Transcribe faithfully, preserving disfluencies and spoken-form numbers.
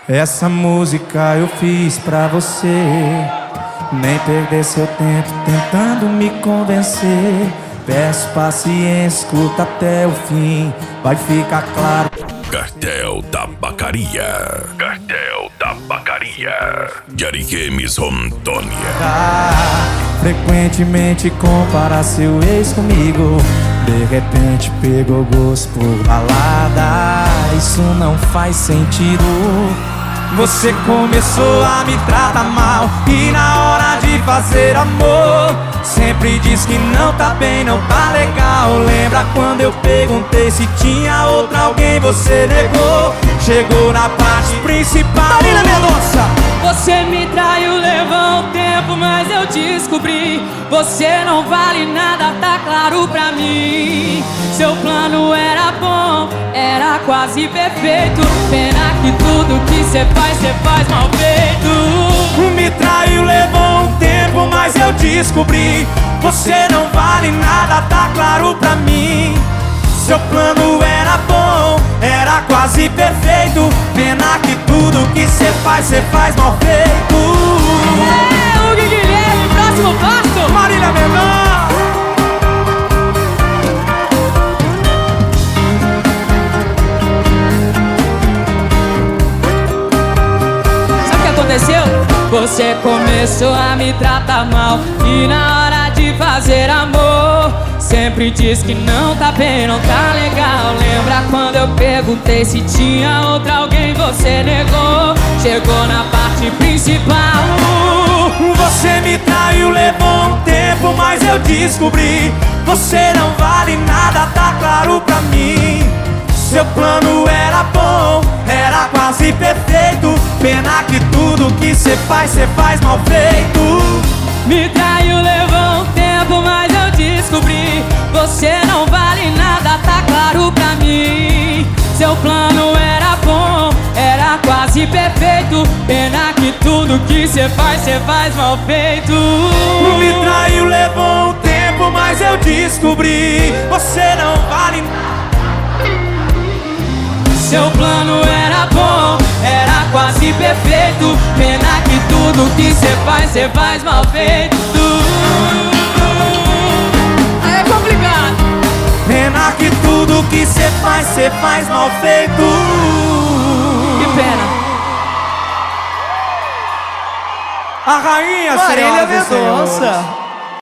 Essa música eu fiz pra você. Nem perder seu tempo tentando me convencer. Peço paciência, escuta até o fim, vai ficar claro. Cartel Tabacaria. Cartel Tabacaria. de Ariquemes, Rondônia. Ah, frequentemente compara seu ex comigo. De repente pegou gosto por balada. Isso não faz sentido. Você começou a me tratar mal e na hora de fazer amor sempre diz que não tá bem, não tá legal. Lembra quando eu perguntei se tinha outra alguém, você negou. Chegou na parte principal. Marina Mendonça. Você me traiu, levou um tempo, mas eu descobri. Você não vale nada, tá claro pra mim. Seu plano era bom, era quase perfeito. Pena que tudo que cê faz, cê faz mal feito. Me traiu, levou um tempo, mas eu descobri. Você não vale nada, tá claro pra mim. Seu plano era bom, era quase perfeito. Pena que tudo que cê faz, cê faz mal feito. É, o Guilherme, próximo passo. Marília Mendonça. Sabe o que aconteceu? Você começou a me tratar mal e na hora de fazer amor sempre diz que não tá bem, não tá legal. Lembra quando eu perguntei se tinha outra alguém, você negou. Chegou na parte principal. Você me traiu, levou um tempo, mas eu descobri. Você não vale nada, tá claro pra mim. Seu plano era bom, era quase perfeito. Pena que tudo que cê faz, cê faz mal feito. Me traiu, levou um tempo, mas eu descobri. Você não vale nada, tá claro pra mim. Seu plano era bom, era quase perfeito. Pena que tudo que cê faz, cê faz mal feito. Me traiu, levou um tempo, mas eu descobri. Você não vale nada. Seu plano era bom, era quase perfeito. Pena que tudo que cê faz, cê faz mal feito. Aí é complicado. Pena que tudo que cê faz, cê faz mal feito. Que pena. A rainha, Marília senhoras e senhores. Mendonça.